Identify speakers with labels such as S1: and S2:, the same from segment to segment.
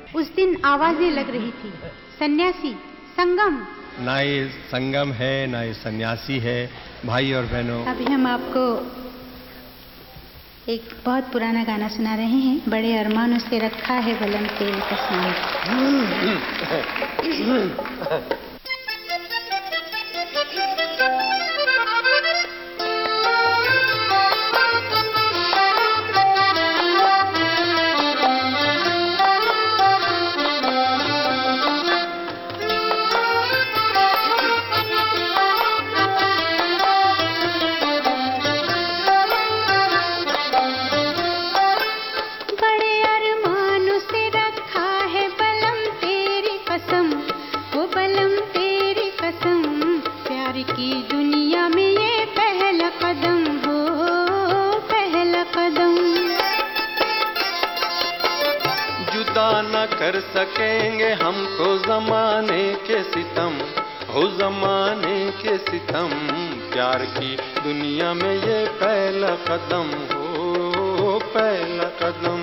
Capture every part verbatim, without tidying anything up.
S1: उस दिन आवाजें लग रही थी, सन्यासी, संगम।
S2: ना ये संगम है, ना ये सन्यासी है। भाई और बहनों,
S1: अभी हम आपको एक बहुत पुराना गाना सुना रहे हैं, बड़े अरमानों से रखा है बलम तेरी कसम। की दुनिया में ये पहला कदम हो, पहला कदम।
S3: जुदा न कर सकेंगे हमको जमाने के सितम, हो जमाने के सितम। प्यार की दुनिया में ये पहला कदम हो, पहला कदम।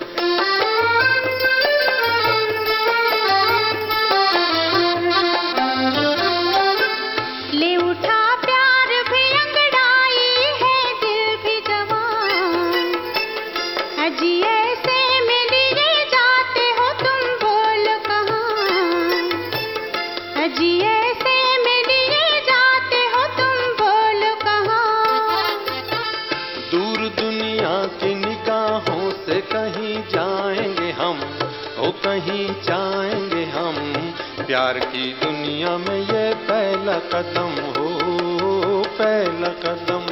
S3: कहीं जाएंगे हम, ओ कहीं जाएंगे हम। प्यार की दुनिया में ये पहला कदम हो, पहला कदम।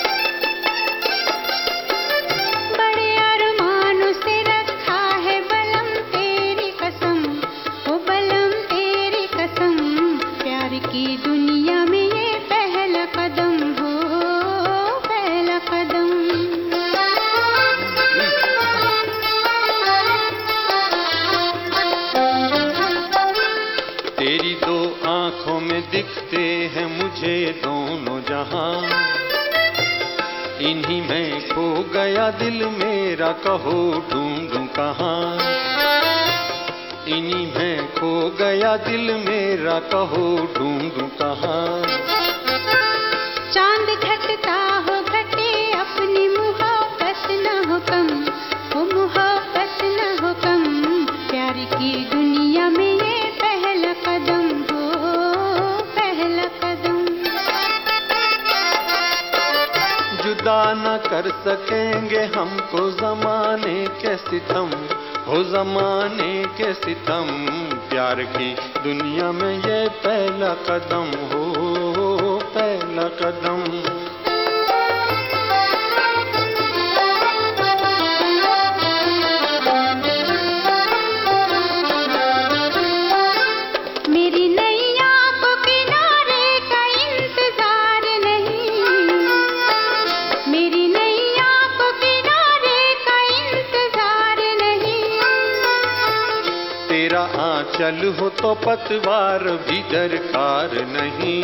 S1: बड़े अरमानों से रखा है बलम तेरी कसम, ओ बलम तेरी कसम। प्यार की दुनिया में ये पहला कदम हो, पहला कदम।
S3: तेरी दो आंखों में दिखते हैं मुझे दोनों जहां, इन्हीं में खो गया दिल मेरा, कहो ढूंढूं कहां। इन्हीं में खो गया दिल मेरा, कहो ढूंढूं कहां।
S1: चांद घटता हो घटे अपनी मुहब्बत न हो कम, हो मुहब्बत न हो कम। प्यार की दुनिया में ये पहला कदम हो, पहला कदम।
S3: जुदा न कर सकेंगे हमको जमाने के सितम, हो जमाने के सितम। प्यार की दुनिया में ये पहला कदम हो, पहला कदम।
S1: मेरी नैया को किनारे का इंतजार नहीं, मेरी नैया को किनारे का इंतजार नहीं।
S3: तेरा आंचल हो तो पतवार भी दरकार नहीं,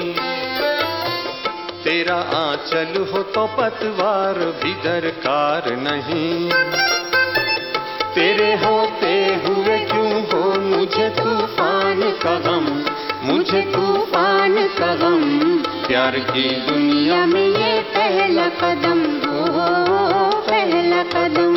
S3: तेरा आंचल हो तो पतवार भी दरकार नहीं। तेरे होते हुए क्यों हो मुझे तूफान का गम, मुझे तूफान का गम। प्यार की दुनिया में ये पहला कदम हो, पहला कदम।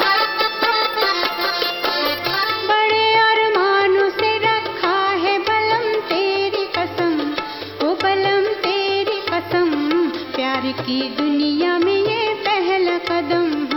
S1: बड़े अरमानों से रखा है बलम तेरी कसम, ओ बलम तेरी कसम। प्यार की दुनिया में ये पहला कदम